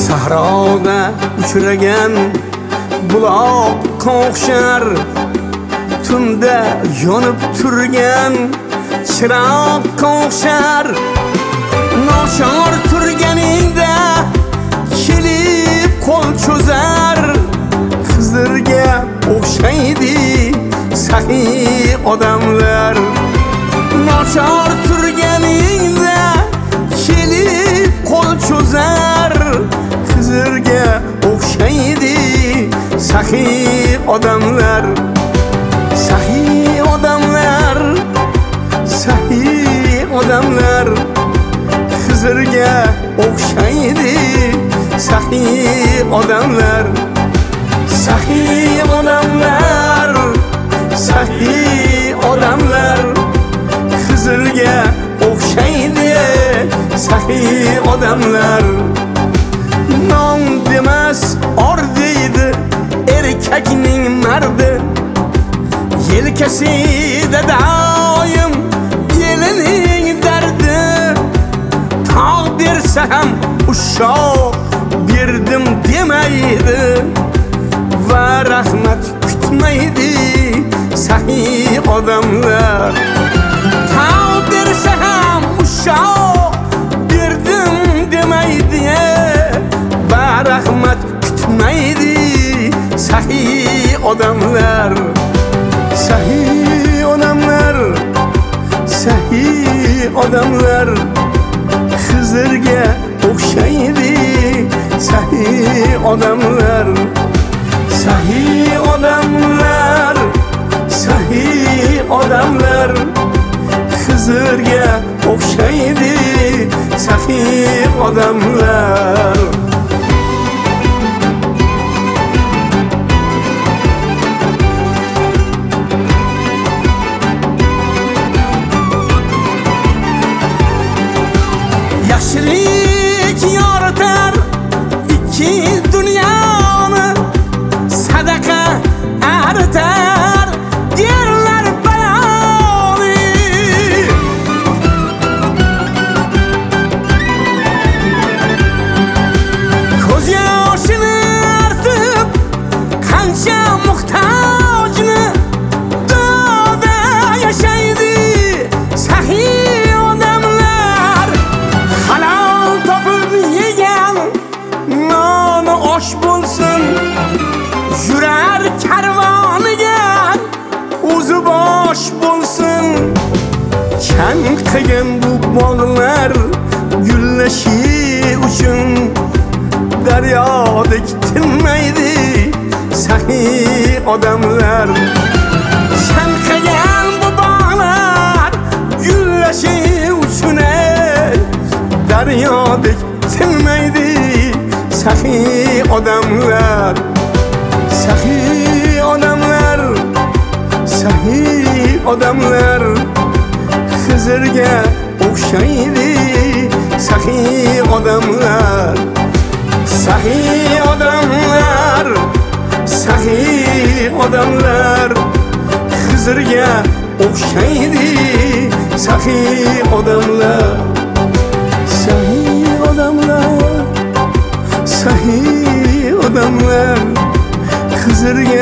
Sahroda uchragan buloqqa o'xshar, tunda yonib turgan chiroqqa o'xshar. Nochor turganingda kelib qo'l cho'zar, Xizrga o'xshaydi saxiy odamlar. Nochor turganingda kelib qo'l cho'zar, Xizrga o'xshaydi saxiy odamlar. Saxiy odamlar, saxiy odamlar, Xizrga o'xshaydi saxiy odamlar. Saxiy odamlar, saxiy odamlar, Xizrga o'xshaydi saxiy odamlar. Non demas or deydi erkakning mardi, yelkasida doim yelining dardi. Tog' bersa ham ushoq berdim demaydi va rahmat kutmaydi saxiy odamlar. Tog' bersa ham ushoq berdim demaydi va rahmat kutmaydi saxiy odamlar. Saxiy odamlar, saxiy odamlar, Xizrga o'xshaydi saxiy odamlar. Saxiy odamlar, saxiy odamlar, Xizrga o'xshaydi saxiy odamlar. Yaxshilik yoritar ikki dunyoni, sadaqa aritar derlar baloni. Ko'z yoshini artib qancha muhtojni do'da yashaydi saxiy odamlar. Halol topib yegan noni osh bo'lsin, yurar karvoniga o'zi bosh bo'lsin. Chang qilgan bu bog'lar gullashi uchun daryodek tinmaydi saxiy odamlar. Chang qilgan bu bog'lar gullashi uchun daryodek tinmaydi saxiy odamlar. Saxiy odamlar, saxiy odamlar, Xizrga o'xshaydi saxiy odamlar. Saxiy odamlar, saxiy odamlar, Xizrga o'xshaydi saxiy odamlar. Saxiy odamlar, saxiy odamlar, Xizrga